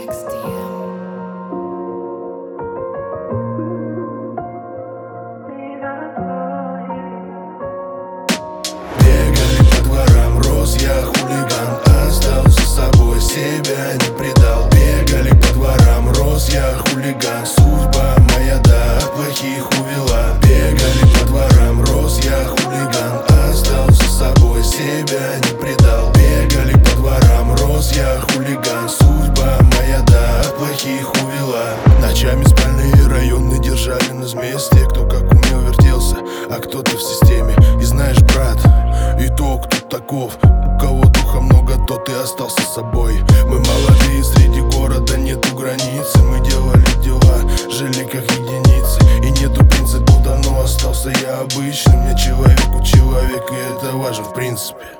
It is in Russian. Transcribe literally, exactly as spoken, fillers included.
Бегали по дворам, рос я хулиган, оставил за собой, себя не предал. Бегали по дворам, рос я хулиган, судьба моя, да, от плохих увела. Бегали по дворам, рос я хулиган, оставил за собой, себя не предал. Бегали по дворам, рос я хулиган, судьба моя, да, от плохих увела. Ночами спальные районы держали нас вместе, кто как умел вертелся, а кто-то в системе. И знаешь, брат, итог тут таков: у кого духа много, тот и остался собой. Мы молодые, среди города нету границы, мы делали дела, жили как единицы. И нету принципов, давно остался я обычным. Мне человек у человека, и это важно в принципе.